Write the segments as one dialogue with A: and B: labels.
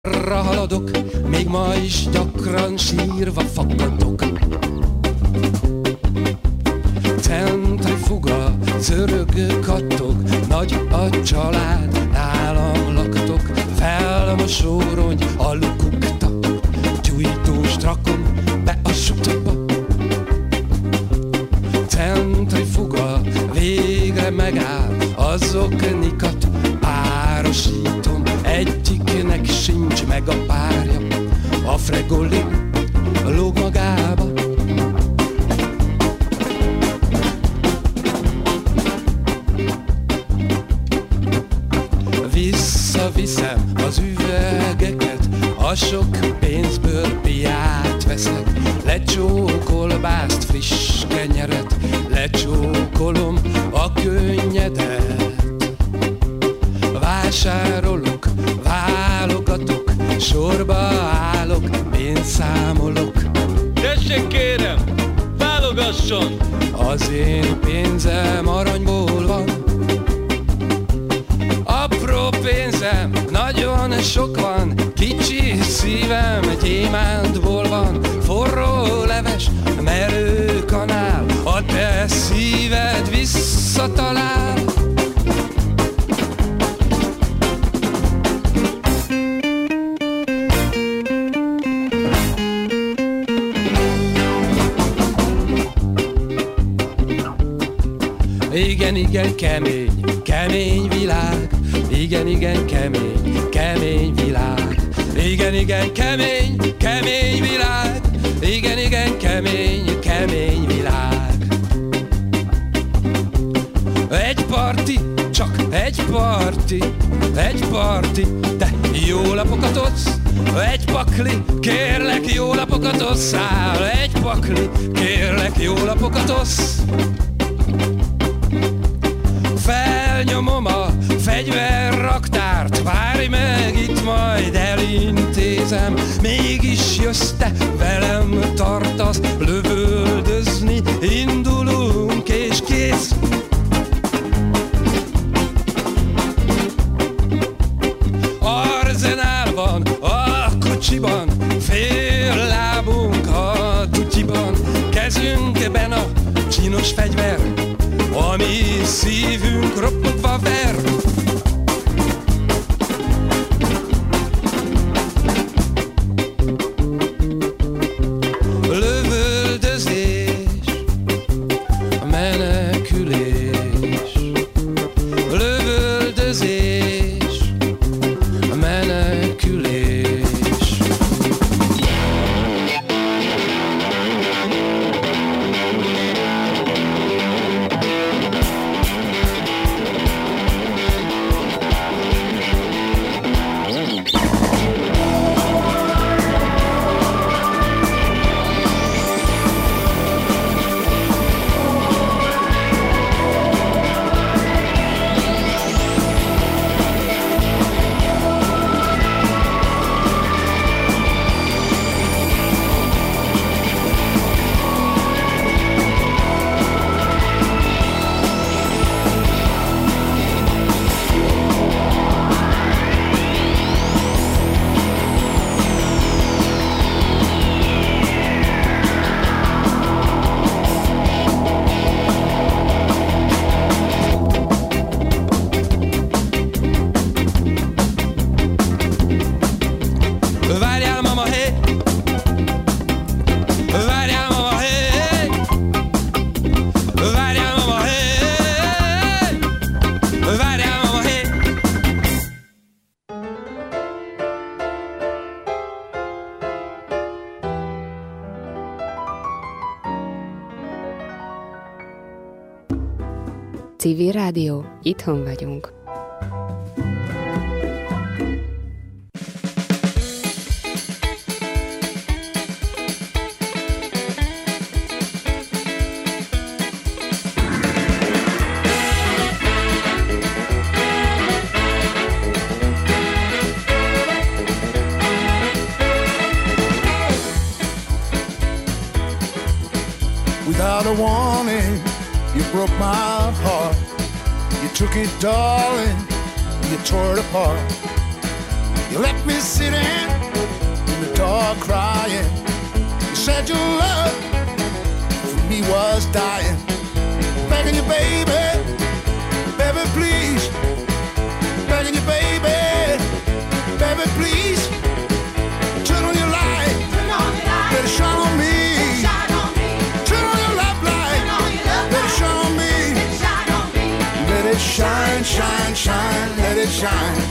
A: arra haladok, még ma is gyakran sírva fakadok. Centrifuga, zörög kattog, nagy a család, nálam laktok. Felmosórony, a lukukta, gyújtóst rakom be a sutba. Centrifuga, végre megáll, azoknikat párosítom. Egyiknek sincs meg a párja, a Fregoli lóg magába. Visszaviszem az üvegeket, a sok pénzből piát veszek. Lecsókolbászt, friss kenyeret, lecsókolom a könnyedet. Vásárolok, válogatok, sorba állok, pénzszámolok.
B: Tessék kérem, válogasson!
A: Az én pénzem aranyból van. Apró pénzem, nagyon sok van. Kicsi szívem, gyémántból van. Forró leves, merő kanál, a te szíved visszatalál. Igen, igen, kemény, kemény világ. Igen, igen, kemény, kemény világ. Igen, igen, kemény, kemény világ. Igen, igen, kemény, kemény világ. Egy parti, csak egy parti, egy parti, te jó lapokat adsz. Egy pakli, kérlek, jó lapokat osszál. Egy pakli, kérlek, jó lapokat osz. Felnyomom a fegyverraktárt, várj meg, itt majd elintézem. Mégis jössz te, velem tartasz, lövöldözni indulunk és kész. Arzenál van a kocsiban, fél lábunk a tutyiban. Kezünkben a csinos fegyver, ami szívünk ropogva ver. Lövöldözés, menekülés. Lövöldözés, menekülés. Várjál mama, hé! Várjál mama, hé! Várjál mama, hé! Várjál mama, hé!
C: Civil Rádió, itthon vagyunk.
D: Without a warning, you broke my heart. You took it, darling, you tore it apart. You left me sitting in the dark crying. You said your love for me was dying. Begging you, baby, baby, please. Begging you, baby, baby, please. Turn on your light, let it shine on me. Turn on your love light, let it shine on me. Let it shine, shine, shine, let it shine.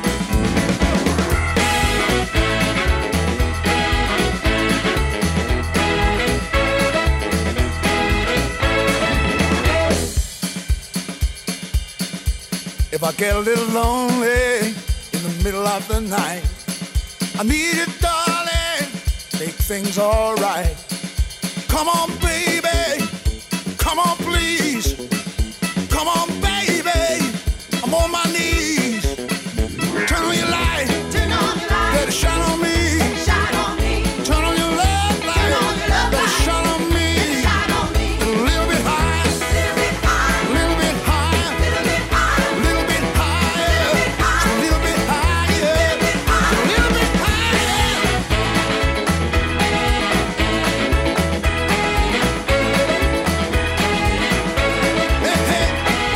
D: If I get a little lonely in the middle of the night, I need you, darling, make things alright. Come on, baby, come on, please. Come on, baby, I'm on my knees. Turn on your light, let it shine on me. Turn on your love light, let it shine on me. A little bit higher, a little bit higher, a little bit higher, a little bit higher, a little bit higher. Hey, hey.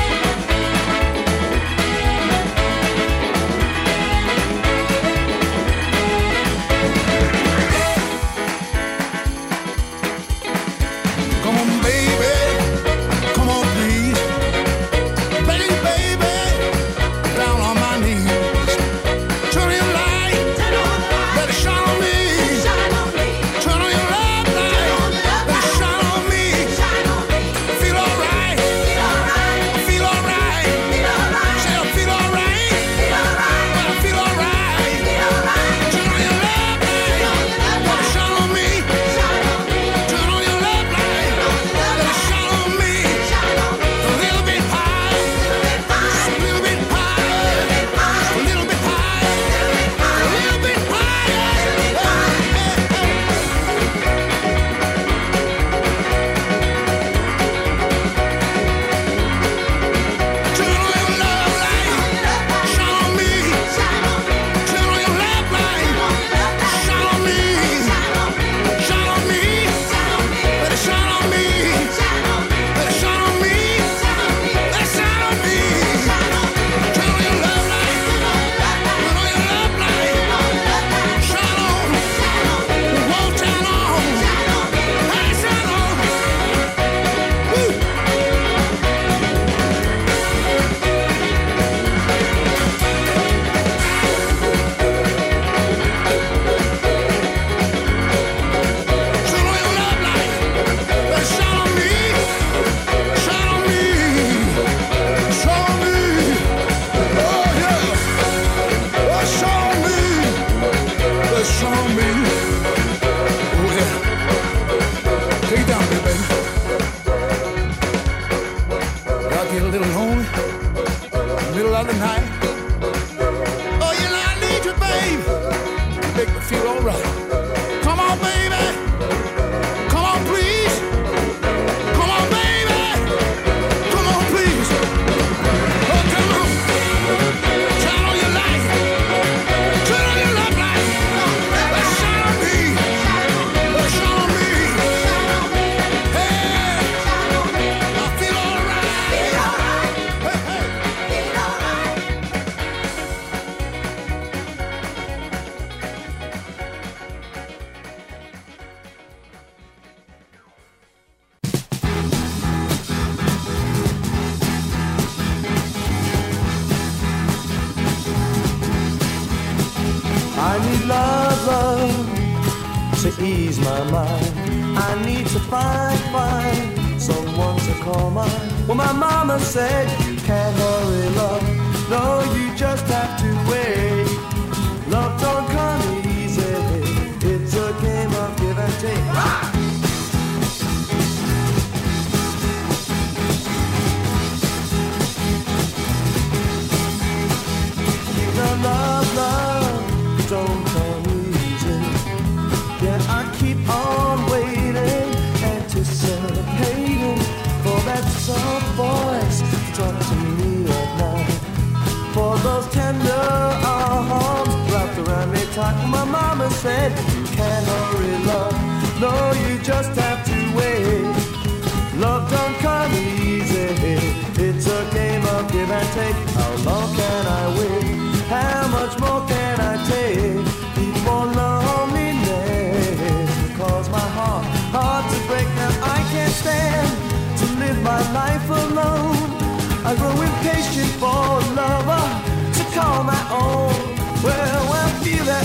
D: Come on, baby, come on, please. Begging you, baby, down on my knees. Turn on your light, let it shine on me. Turn on your love light, let it shine on me. Feel alright, I feel alright. Say I feel alright, but I feel alright. Turn on your love light, let it shine on me. Turn on your love light, let it shine on me. A little bit high, a little bit higher, a little bit higher, a little bit higher. Turn on your love light, shine on me. Turn on your love light, shine on me. Shine on me, let it shine on me. Let it shine on me, let it shine on me. Turn on your love light, turn on your love light, shine on, won't turn on, hey, shine on. Woo. Turn on your love light, let it shine on me, shine on me, shine on me. Oh yeah, oh shine on me, let it shine on me. Oh yeah, take it down, baby. Y'all get a little lonely in the middle of the night. Oh, you know I need you, babe. You make me feel alright. Come on, baby. Come on, please. Come on, baby. Come on, please. Oh, come on. Turn on your light. Turn on your love light. Let's shine on me. Let's shine on me. Hey, I feel alright. Hey, hey.
E: I need love to ease my mind. I need to find someone to call mine. Well, my mama said you can't hurry love. No, you just have to wait. Love don't come easy. It's a game of give and take. Love, don't come easy. Yet I keep on waiting, anticipating for that soft voice to talk to me at night. For those tender arms wrapped around tight. My mama said you can't hurry love, no, you just have to wait. Love don't come easy, it's a game of give and take. How long can I wait? How much more can I take before loneliness cause my heart to break? Now I can't stand to live my life alone. I grow impatient for a lover to call my own. Well, I feel that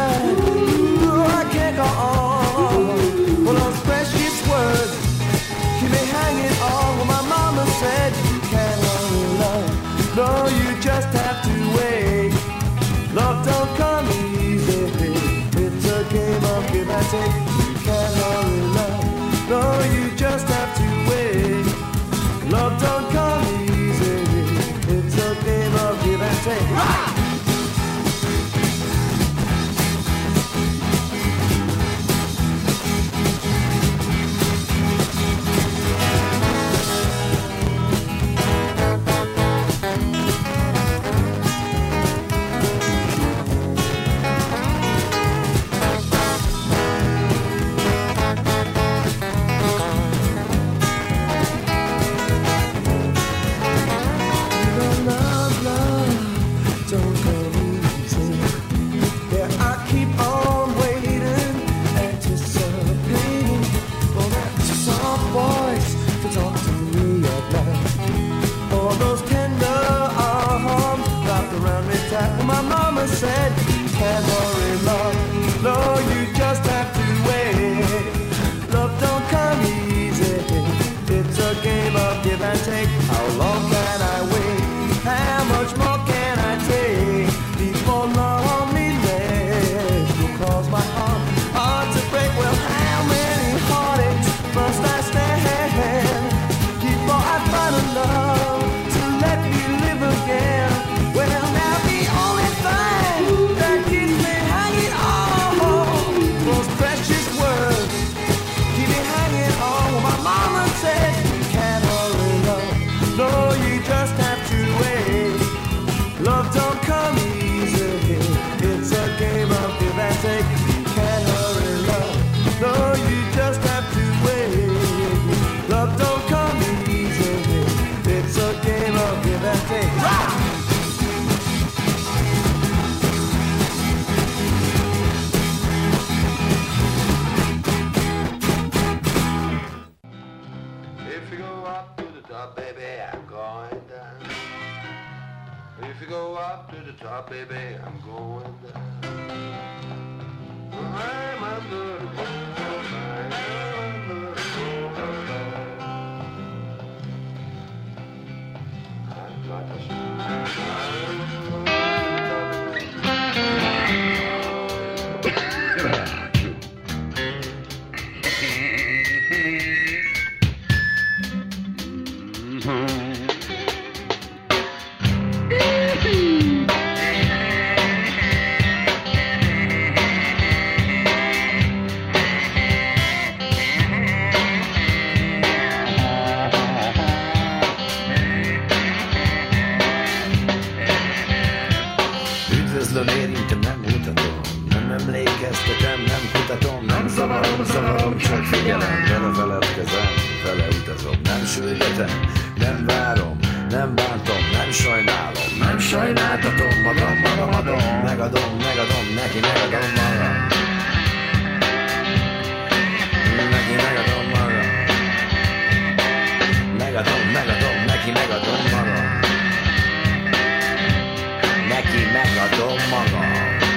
E: I can't go on. Well, those precious words keep me hanging on. Well, my mama said you can't hurry love, no, you just have to wait. Love don't come easy, it's a game of give and take. You can't hurry love, no, you just have to wait. Love don't come easy, it's a game of give and take. Right! My mama said you can't hurry love, no, you just have to wait. Love don't come easy, it's a game of give and take. How long can I wait? How much more can I take before loneliness will cause my heart to break? Well, how many heartaches must I stand before I find a love to let me live again? Well, now the only thing that keeps me hanging on, those precious words keep me hanging on. Well, my mama said you can't hurry love, no, you just have to wait. Love don't come easy, it's a game of give and take. You can't hurry love, no, you just have to wait. Love don't come easy, it's a game of give and take. Rock!
F: If you go up to the top, baby, I'm going down. I'm under the
G: zavarom, csak figyelem, belefeledkezem, fele utazom, nem sürgetem, nem várom, nem bántom, nem sajnálom, nem sajnáltatom magam, adom, megadom, neki megadom magam. Neki megadom magam. Megadom, neki megadom magam. Neki megadom magam.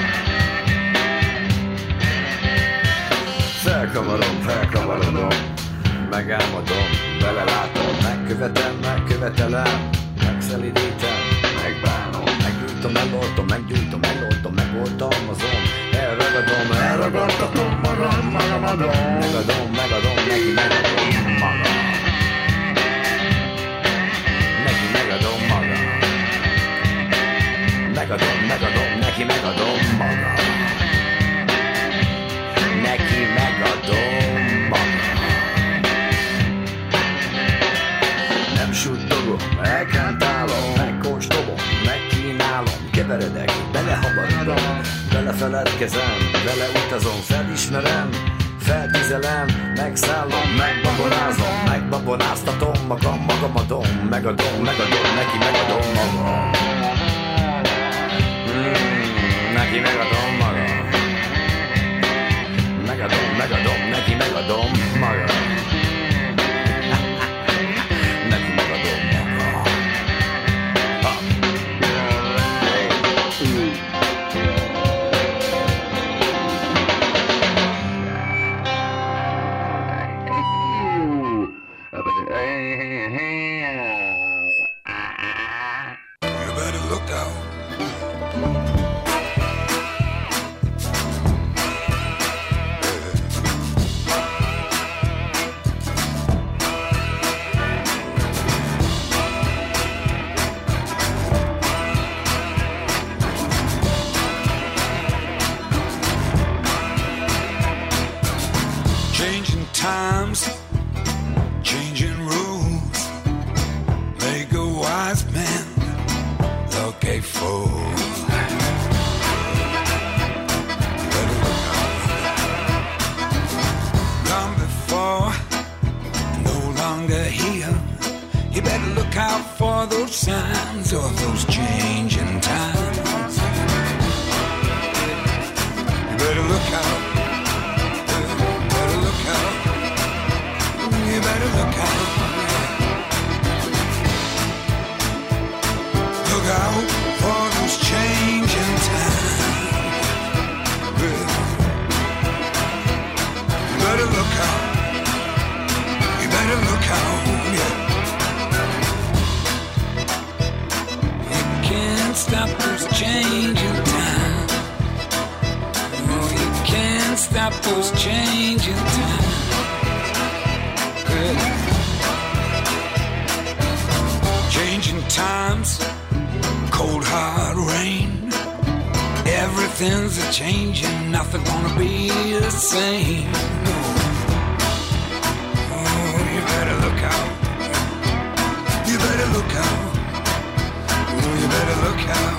G: Felkavarodom, megálmodom, belelátom, megkövetelem, megszelidítem, megbánom, meggyújtom, megoltom azon, elragadtatom magam adom, megadom, neki megadom magam. Neki megadom magam. Megadom, neki megadom magam. Neki megadom magam. Nem suttogom, elkántálom, megkóstolom, megkínálom, keveredek, belehabarodom, belefeledkezem. vele utazom, felismerem, feltizelem, megszállom, megbabonázom, megbabonáztatom magam, magam adom, megadom, neki megadom magam. Neki megadom magam. Megadom, neki megadom magam. Neki megadom magam.
A: You better look out. Changing times, changing rules, make a wise man look a fool. Better look out. Gone before, no longer here. You better look out for those signs of those changing times. You better look out. You better look out. Look out for those changing times. You better look out. You better look out. Yeah. You can't stop those changing times. No, you can't stop those changing times. Changing times, cold hard rain. Everything's a changing, nothing gonna be the same. Oh, you better look out. You better look out. Oh, you better look out.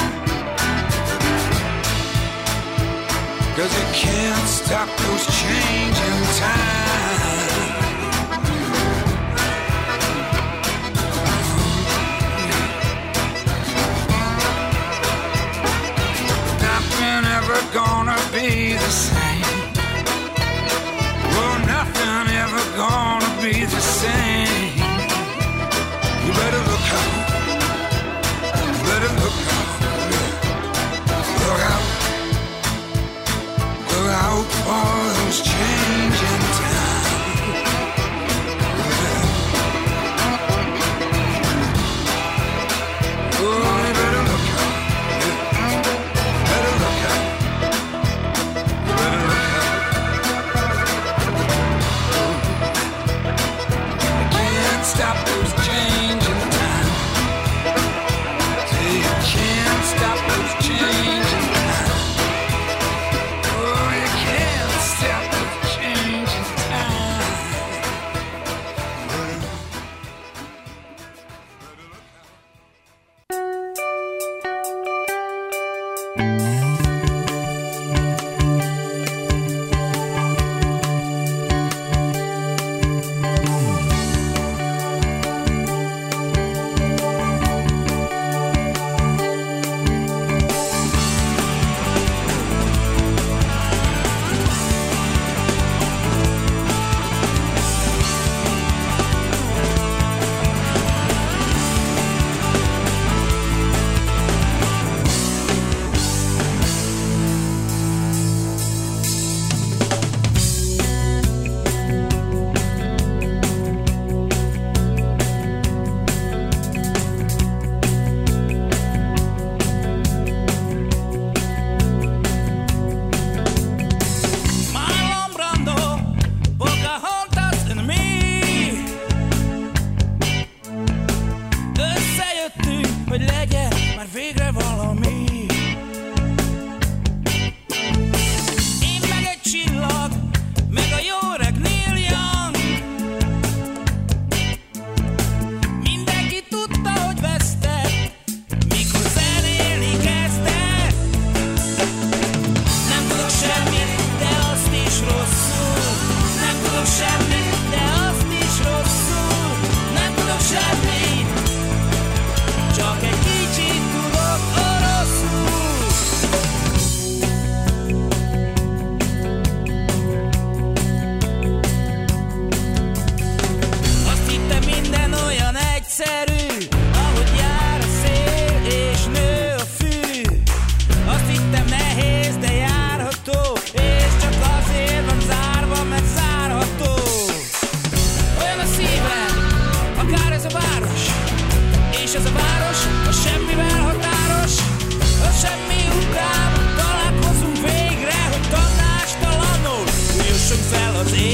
A: 'Cause you can't stop those changing times. Gonna be the same. Oh, nothing ever gonna be the same. You better look out. You better look out. Look out. Look out for those changing times. Oh, you better look out. Better look out. Stop those changing times. Say you can't stop those changing times. Oh, you can't stop.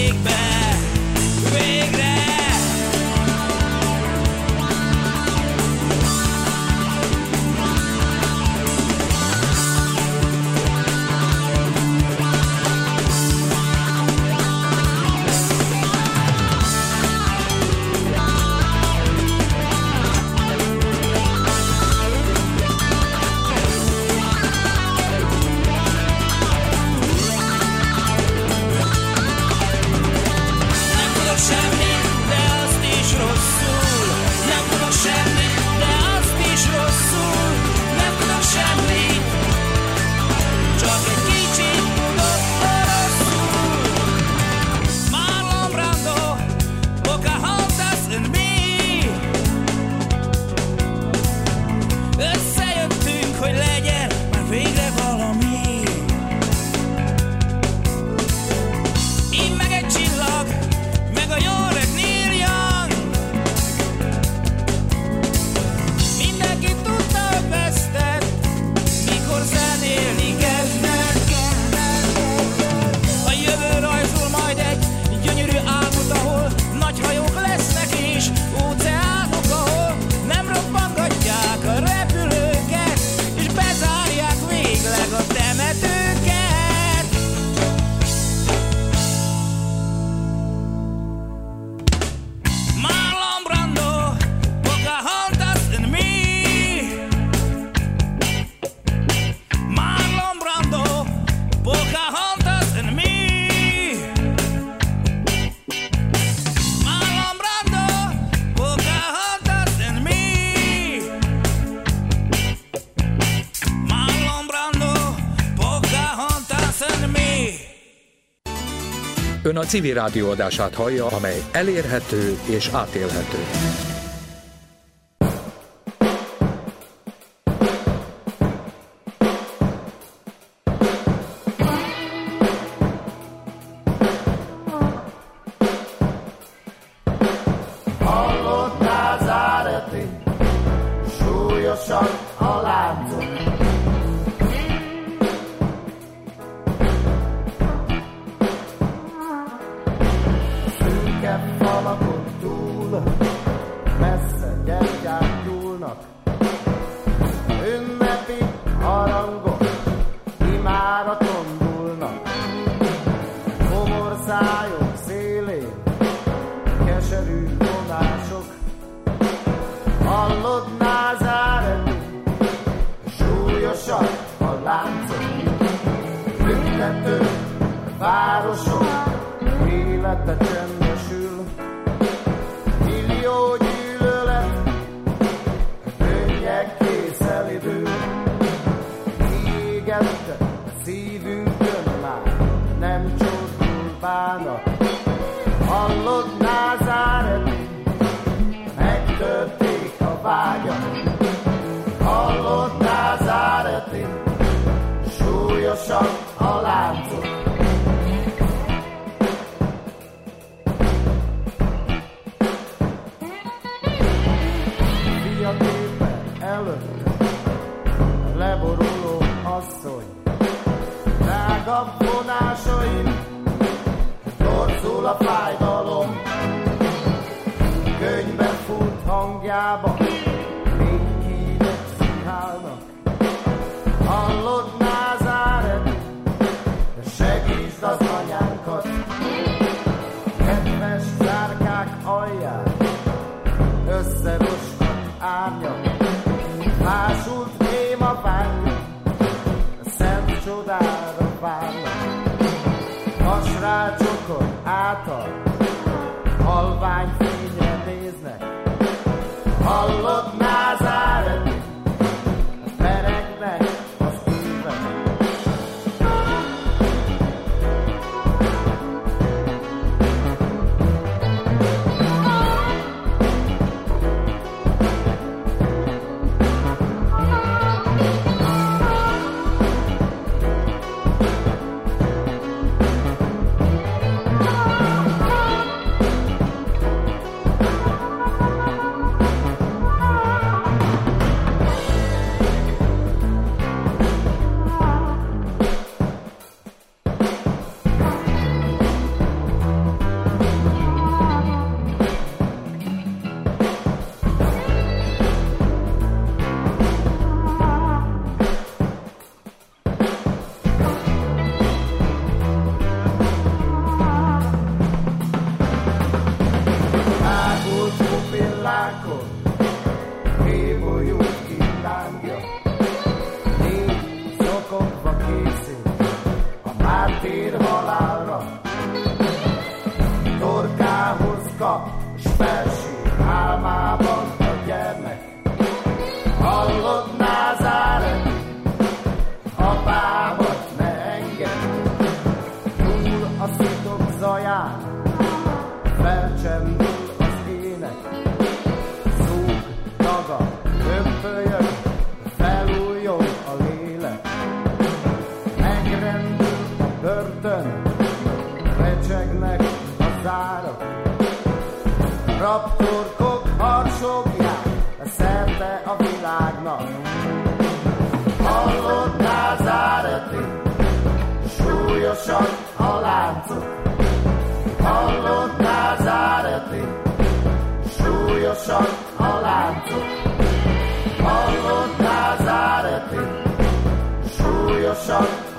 H: égbe, végre.
I: Ön a Civil Rádió adását hallja, amely elérhető és átélhető.
E: Hallott názáreti, súlyosan a láncok. Falakon túl, messze gyertyák gyúlnak, ünnepi harangok imáraton dúlnak, komor szájok szélén, keserű vonások. Hallod názáreti, súlyosak a láncok, büntető városok, élete csendesül, millió gyűlölet, könnyek készelidő, kiégette szívünkön már, nem csordul bánat. Hallod názáreti, megtörték a vágyat. Hallod názáreti, súlyosak a láncok. Leboruló asszony, drágabb vonásain torzul a fájdalom, könyvben fut hangjába, még hívek színhálnak. Hallod názáreti, segítsd az anyánkat, kedves zárkák alján, összerostat árnyak, másult néma vágyok, szent csodára várnak. Hasrácsokon által halvány fényre néznek. Hallod názáreti, peregnek az üveg. átér halálra. Torkához kap, s felség álmában a gyermek. Hallod Názáreti, apámat ne engedd. Túl a szitok zaján, felcsendül az ének. Zúg, tagad, hömpölyög, felújjon a lélek. Megrendül a börtön, recsegnek a zárak. Raptorkok harsogják szerte a világnak. Hallod Názáreti, súlyosak a láncok. Hallod Názáreti, súlyosak a láncok. Hallod Názáreti, súlyosak